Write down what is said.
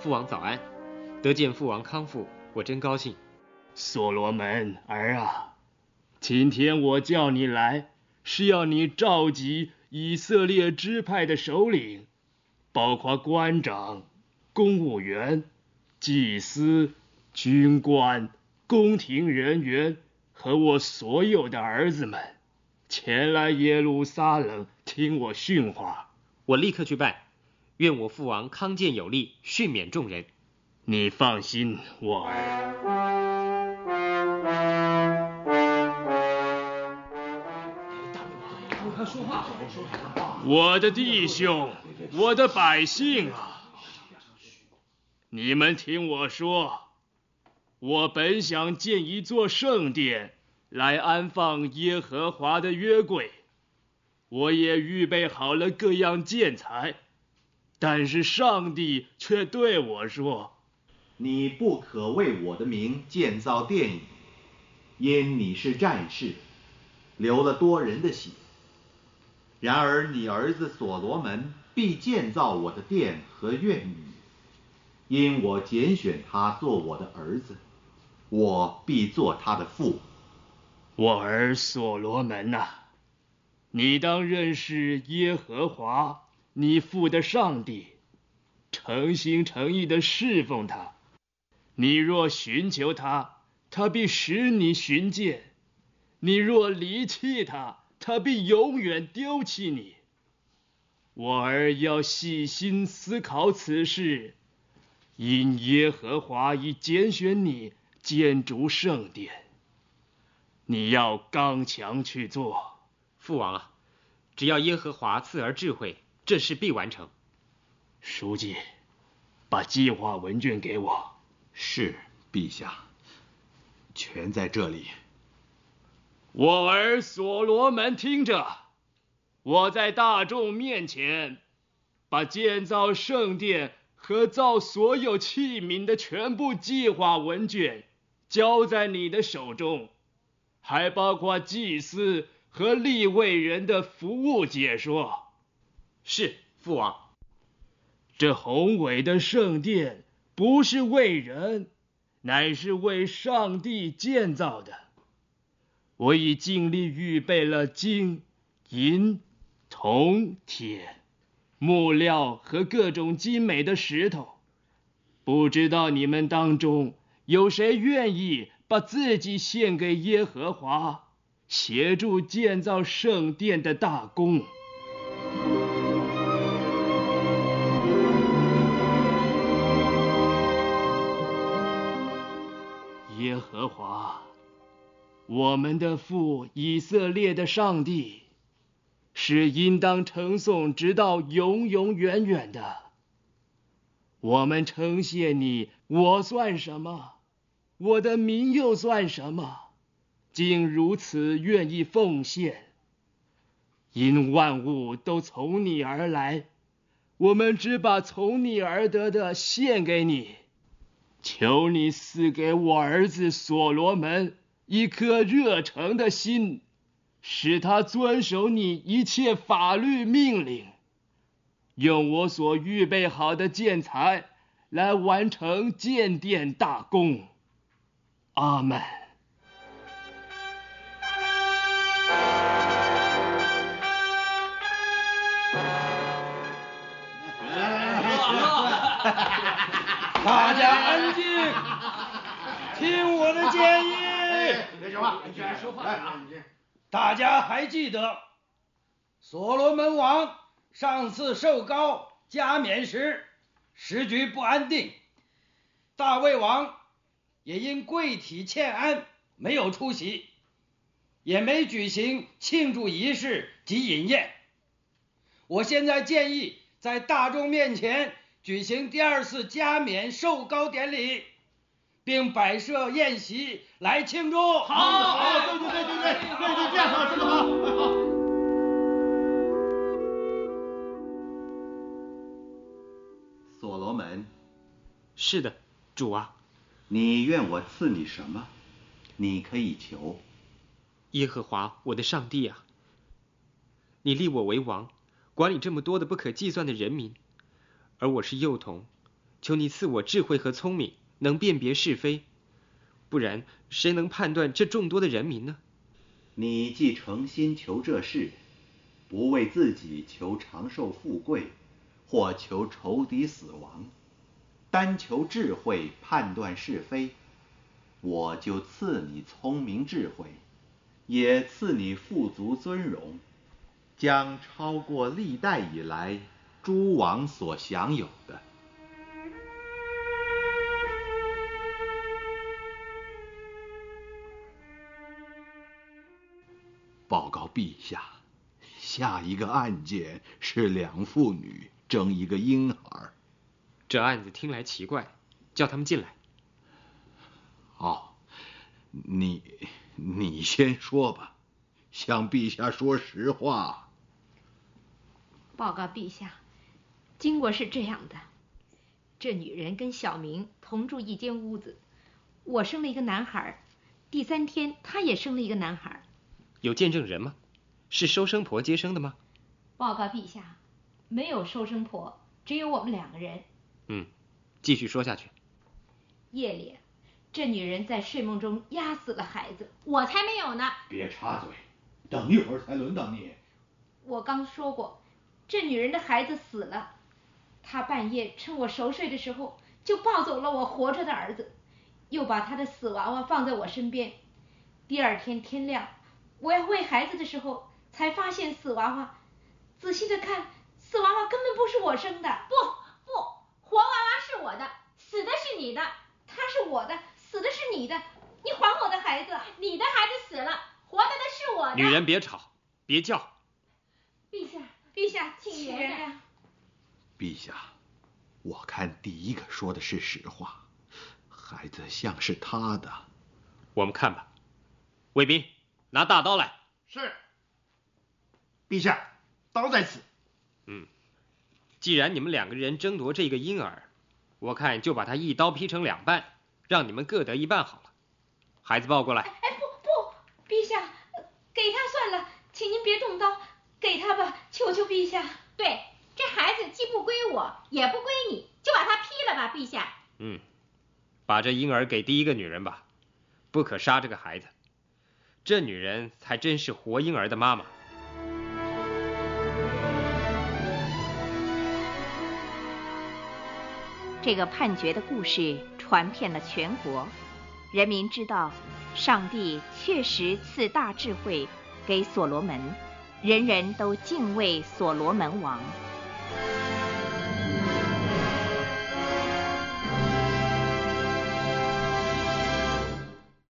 父王早安，得见父王康复，我真高兴。 所罗门儿啊，今天我叫你来，是要你召集以色列支派的首领，包括官长、公务员、祭司、军官、宫廷人员和我所有的儿子们，前来耶路撒冷听我训话。 我立刻去办，愿我父王康健有力，训勉众人。 你放心，我儿。我的弟兄，我的百姓啊，你们听我说，我本想建一座圣殿来安放耶和华的约柜，我也预备好了各样建材，但是上帝却对我说， 你不可为我的名建造殿宇，因你是战士，流了多人的血。然而你儿子所罗门必建造我的殿和院宇，因我拣选他做我的儿子，我必做他的父。 我儿所罗门啊，你当认识耶和华你父的上帝，诚心诚意地侍奉他。你若寻求他，他必使你寻见；你若离弃他，他必永远丢弃你。我儿要细心思考此事，因耶和华已拣选你建筑圣殿，你要刚强去做。 父王啊，只要耶和华赐儿智慧，这事必完成。 书记，把计划文卷给我。 是，陛下，全在这里。 我儿所罗门听着，我在大众面前把建造圣殿和造所有器皿的全部计划文卷交在你的手中，还包括祭司和利未人的服务解说。 是，父王。 这宏伟的圣殿不是为人，乃是为上帝建造的。我已尽力预备了金、银、铜、铁、木料和各种精美的石头。不知道你们当中有谁愿意把自己献给耶和华，协助建造圣殿的大功？耶和华，我们的父以色列的上帝，是应当称颂直到永永远远的。我们称谢你，我算什么？我的民又算什么？竟如此愿意奉献。因万物都从你而来，我们只把从你而得的献给你。求你赐给我儿子所罗门一颗热诚的心，使他遵守你一切法律命令，用我所预备好的建材来完成建殿大功。阿们。 大家安静，听我的建议。 别说话，你说话。 大家还记得，所罗门王上次受膏加冕时，时局不安定，大卫王也因贵体欠安没有出席，也没举行庆祝仪式及饮宴。我现在建议在大众面前举行第二次加冕受膏典礼，并摆设宴席来庆祝。 好，对，这样好，这个好。 所罗门， 是的，主啊。 你愿我赐你什么？你可以求。 耶和华我的上帝啊，你立我为王，管理这么多的不可计算的人民，而我是幼童， 求你赐我智慧和聪明，能辨别是非，不然谁能判断这众多的人民呢？ 你既诚心求这事，不为自己求长寿富贵，或求仇敌死亡，单求智慧判断是非，我就赐你聪明智慧，也赐你富足尊荣，将超过历代以来诸王所享有的。报告陛下，下一个案件是两妇女争一个婴儿。 这案子听来奇怪，叫他们进来。 哦，你先说吧，向陛下说实话。 报告陛下，经过是这样的，这女人跟小明同住一间屋子，我生了一个男孩，第3天她也生了一个男孩。 有见证人吗？是收生婆接生的吗？ 报告陛下，没有收生婆，只有我们2个人。 继续说下去。 夜里，这女人在睡梦中压死了孩子，我才没有呢。 别插嘴，等一会儿才轮到你。 我刚说过，这女人的孩子死了，她半夜趁我熟睡的时候，就抱走了我活着的儿子，又把她的死娃娃放在我身边。第2天天亮，我要喂孩子的时候，才发现死娃娃。仔细的看，死娃娃根本不是我生的。 不，活娃娃是我的，死的是你的。 他是我的，死的是你的，你还我的孩子。 你的孩子死了，活着的是我的。 女人别吵，别叫。 陛下，请原谅。 陛下，我看第一个说的是实话，孩子像是他的。 我们看吧。卫兵，拿大刀来。 是。陛下，刀在此。 既然你们2个人争夺这个婴儿，我看就把他一刀劈成2半，让你们各得1半好了。孩子抱过来。 不，陛下，给他算了，请您别动刀，给他吧，求求陛下。 对，这孩子既不归我，也不归你，就把他劈了吧，陛下。 把这婴儿给第一个女人吧，不可杀这个孩子。这女人才真是活婴儿的妈妈。 这个判决的故事传遍了全国，人民知道上帝确实赐大智慧给所罗门，人人都敬畏所罗门王。